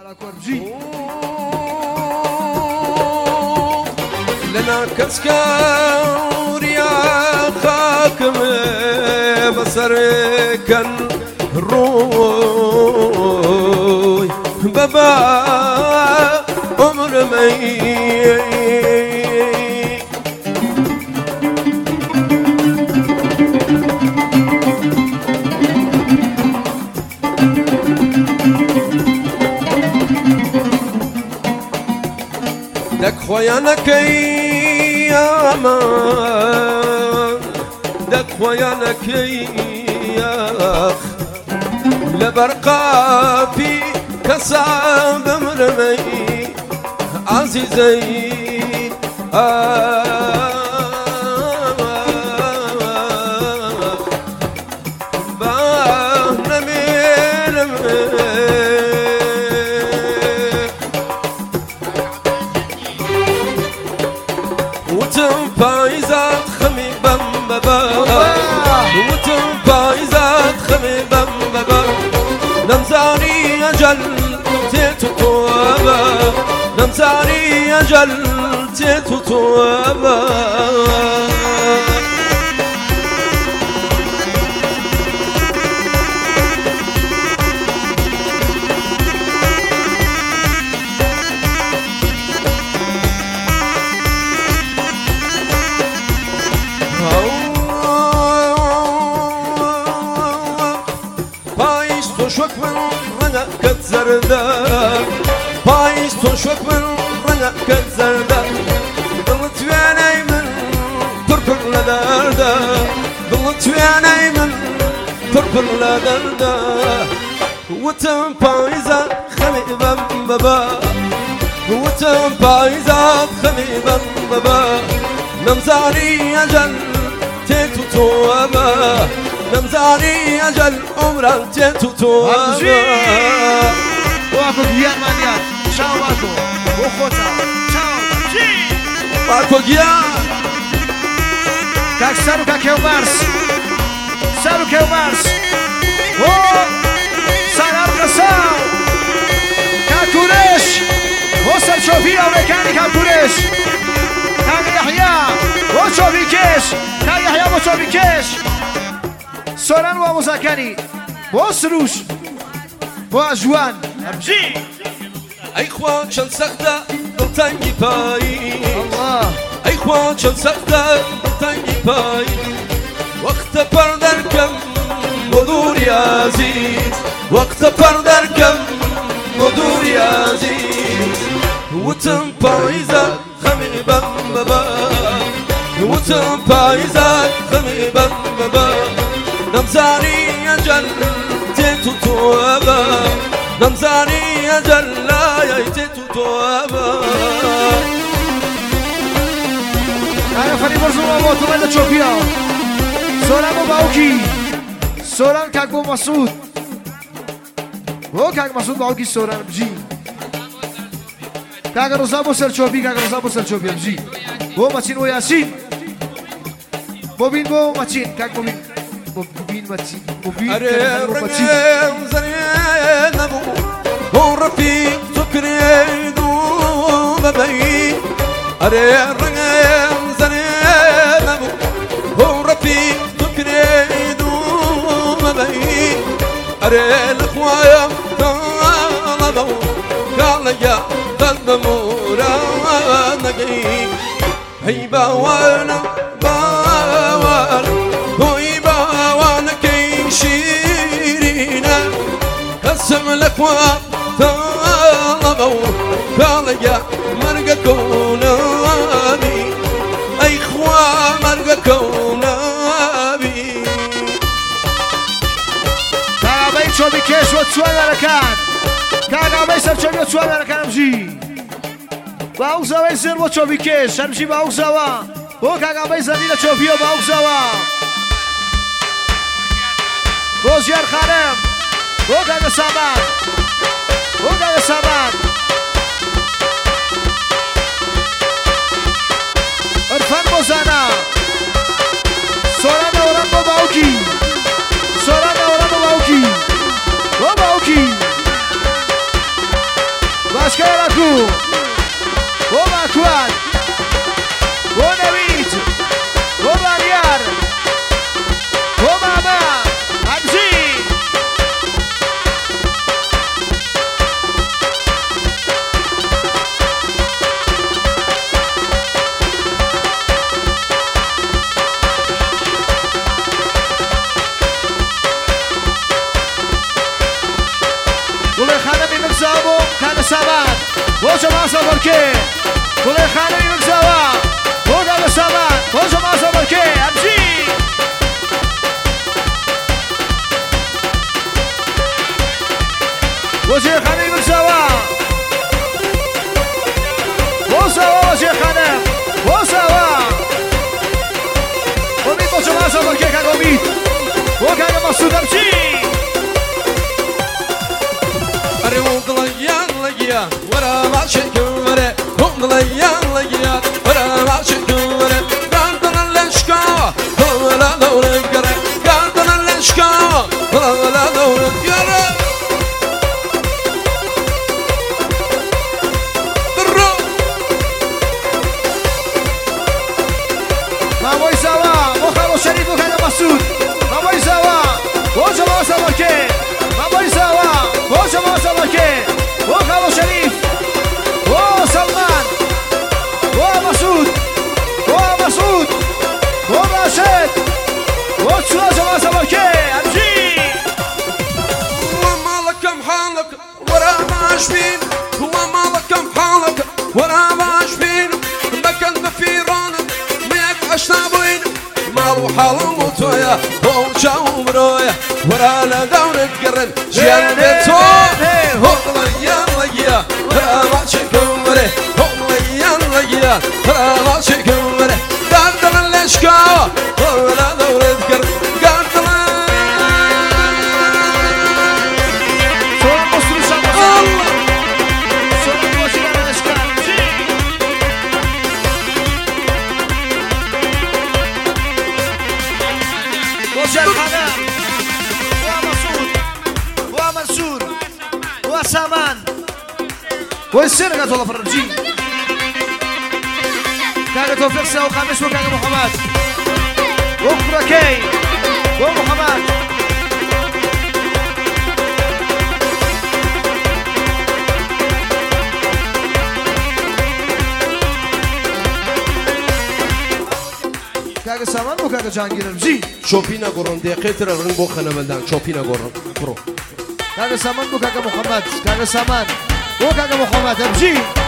لنا كسكوريا خاكم بسركن روي بابا عمر مي دك خويانا كياما دك خويانا كياخ لبرقا في كساب مرمي عزيزي وتنفايزات خمي بمبا وتنفايزات خمي بمبا نمزاري أجل تتوابا نمزاري أجل تتوابا شوك من رنا كتزردا بايس شوك من رنا كتزردا ضلت ويني من تركر لدردا ضلت ويني من تركر لدردا وتم بايزا خمي بمبا وتم بايزا خمي بمبا نمزاري أجل تيتو توابا نمزاري أجل عمرك تتوابا واكو جيان مانيا شاو واكو وخوتا شاو جي واكو جيان كاك سارو كاكيو مارس سارو كيو مارس هو سارو قصاو كاكوريش وصل شوفي أمريكاني كاكوريش كاك يحيى وشوفي كيش كاك يحيى وشوفي كيش سوران و مزاكري بو سروش بو جوان أبجي أي خوان شن سخته دلتنگی پایی الله أي خوان شن سخته دلتنگی پایی وقت پر درکم بدور عزیز وقت پر درکم بدور عزیز وتم پایزد خمی بمبا وتم پایزد خمی بمبا نمزاري أجل تيتو توابا نمزاري أجل لا يتيتو توابا أنا فريق مرزوما موتو ماذا تشوفيها سولان وباوكي سولان كاكبو مسعود هو كاك مسعود باوكي سولان بجي كاك رزابو سرچوبي كاك رزابو سرچوبي بجي هو ماتين وياسين بوبين بو ماتين كاك بوبين مبين ماتين مبين ماتين زرينبو هو رفيق سكريدو ببي أريرغم زرينبو هو رفيق سكريدو ببي أريلخوايا طالبو قال يا تلمورا نجي هيبا وانا باوال شيرينا قسم لك وطلبوا قال يا مرقى كونابي أي خوا مرقى كونابي كاغا شو بكيش وتسوى لكان كاغا بيسر شو بتسوى لكان امشي باوزا بيسر وشو بكيش امشي باوزا هو كاغا بيسر دي تشوفيو باوزا روزيار خارم وقال سامان وقال سامان عرفان موزانا سورانا ورم باوكي سورانا ورم باوكي وباوكي باکو بۆ باکوان بۆ نەوید بۆ بانیار بۆ ماما هەمزی سامان بۆ جەماسە بەرکێ گوڵێ خانەوی مگزاوە بۆ دابە سامان بۆ جەماسە بەرکێ ئەمجی بۆ جێخانەی مگزاوە بۆ ساوە بۆ جێخانە بۆ ساوە ئۆمید بۆ جەماسە بەرکێ کاک ئۆمید بۆ کاکە مەسعود ئەمجی ورا ما شكورة هم ضليان لقيا ورا ما شكورة قاردنا اللشكا ولا دور القرى قاردنا اللشكا ولا دور القرى برو ما بوي سوا مو خالو شريف وكان مسعود ما بوي سوا بو جماعة سواكي ما بوي سوا بو جماعة سواكي بو خالو شريف بو سلمان بو مسعود بو مسعود بو راشد بو شو جماعة سواكي أمجي وما لكم حالك ورا ما شبين وما لكم حالك ورا ما شبين مكان في رانك ميك أشنابين مالو حالو موتويا هو شاو برويا ورا لا دور القرن جنبتو هم ليا ورا ما شكورة هم ليا ورا ما شكورة قاردنا اللشكا ولا دور القرن قاردنا صورة مصر شمس صورة وزير الأشكال وزير الخدام ومسعود ومنصور وسامان والسرقة والله فرجي كان توفيق ساو خامس وكان محمد وفركي ومحمد كاكا سامان وكاكا جانجير البجي شوفينا قرن دقيقة رن بوخنا بلدان شوفينا قرن برو كاكا سامان وكاكا محمد كاكا سامان وكاكا محمد البجي